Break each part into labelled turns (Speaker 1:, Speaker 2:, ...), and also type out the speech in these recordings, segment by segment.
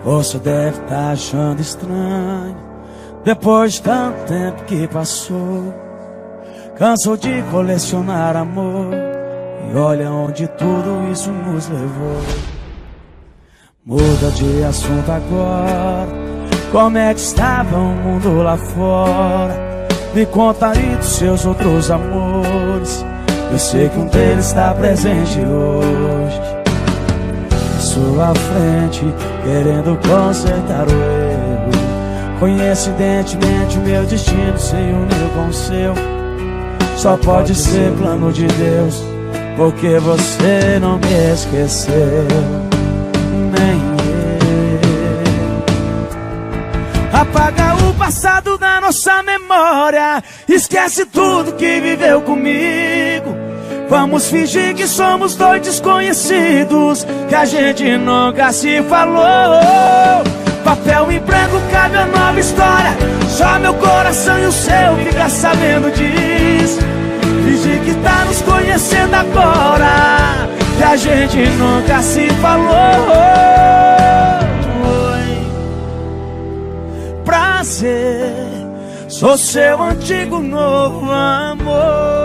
Speaker 1: Você deve estar achando estranho, depois de tanto tempo que passou. Cansou de colecionar amor, e olha onde tudo isso nos levou. Muda de assunto agora, como é que estava o mundo lá fora? Me conta aí dos seus outros amores, eu sei que um deles está presente hoje à sua frente, querendo consertar o erro. Coincidentemente o meu destino se uniu com o seu. Só pode ser plano de Deus, porque você não me esqueceu, nem eu. Apaga o passado da nossa memória, esquece tudo que viveu comigo. Vamos fingir que somos dois desconhecidos, que a gente nunca se falou. Papel em branco cabe a nova história, só meu coração e o seu fica sabendo disso. Fingir que tá nos conhecendo agora, que a gente nunca se falou. Prazer, sou seu antigo novo amor.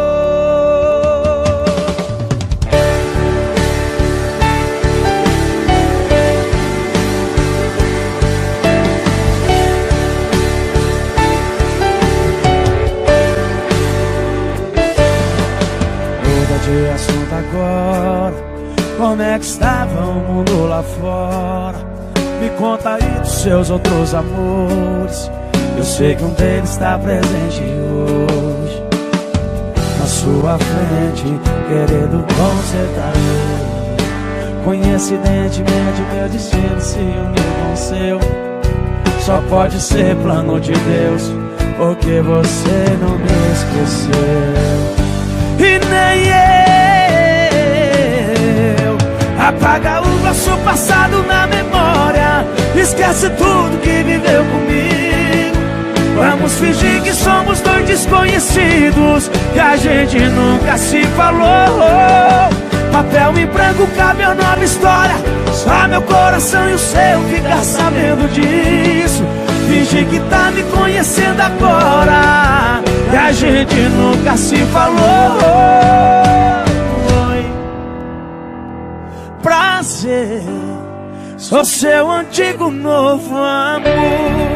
Speaker 1: De assunto agora, como é que estava o mundo lá fora? Me conta aí dos seus outros amores, eu sei que um deles está presente hoje na sua frente, querendo consertar. Coincidentemente meu destino se uniu com o seu. Só pode ser plano de Deus, porque você não me esqueceu, e nem eu. Apaga o nosso passado na memória, esquece tudo que viveu comigo. Vamos fingir que somos dois desconhecidos, que a gente nunca se falou. Papel em branco cabe a nova história, só meu coração e o seu fica sabendo disso. Fingir que tá me conhecendo agora, que a gente nunca se falou. Prazer, sou seu antigo novo amor.